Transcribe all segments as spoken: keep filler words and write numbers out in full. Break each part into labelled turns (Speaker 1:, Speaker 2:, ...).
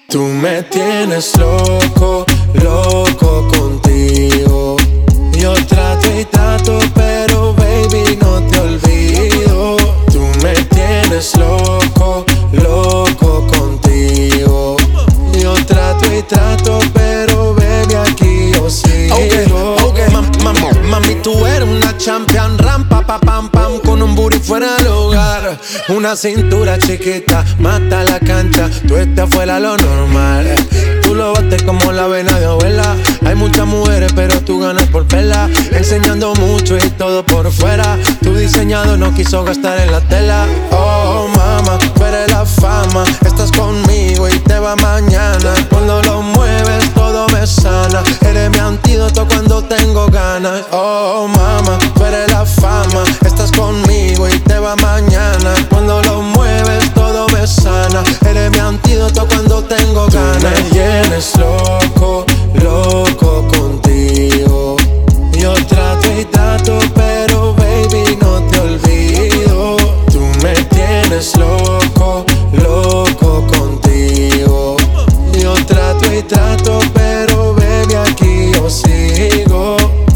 Speaker 1: Tú me tienes loco, loco contigo. Yo trato y trato, pero baby no te olvido. Tú me tienes loco, loco contigo. Yo trato y trato, pero baby aquí yo sigo.
Speaker 2: Okay, okay. Mam, mam, mami, tú eres una champion. Rampa, pa, pam, pam, con un booty fuera del hogar. Una cintura chiquita, mata la cancha. Tú estás fuera lo normal. Tú lo bates como la vena de abuela. Hay muchas mujeres, pero tú ganas por pela. Enseñando mucho y todo por fuera. Tu diseñado no quiso gastar en la tela. Oh, mama, tú eres la fama. Estás conmigo y te va mañana. Cuando lo mueves todo me sana. Eres mi antídoto cuando tengo ganas. Oh, mama, tú eres la fama. Estás conmigo y te va mañana. Cuando lo mueves todo me sana. Eres mi antídoto cuando tengo ganas.
Speaker 1: Tú me tienes loco, loco contigo. Yo trato y trato, pero baby no te olvido. Tú me tienes loco, loco contigo. Yo trato y trato, pero baby aquí yo sigo.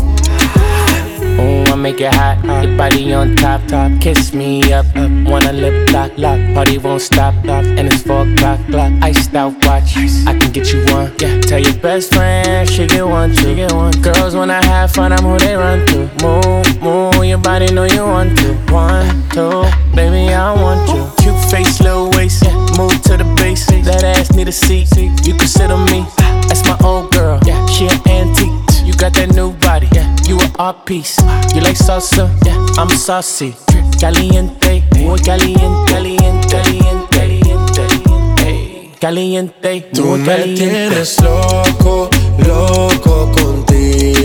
Speaker 3: Ooh, I make it hot, your body on top, top. Kiss me up, up. Wanna lip lock, lock. Party won't stop, stop. And it's four o'clock, clock. Iced out watch, I can get you one. Yeah, tell your best friend she get one, she get one. Girls wanna have fun, I'm who they run to. Move, move, your body know you want to. One, two, baby I want you. Cute face, little waist, yeah. Move to the base. That ass need a seat, you can sit on me. That's my old girl, yeah. She an antique. You got that new body, yeah. You an art piece. You like salsa, yeah. I'm saucy. Caliente, muy caliente, caliente, caliente, caliente, caliente.
Speaker 1: Tú me tienes loco, loco contigo.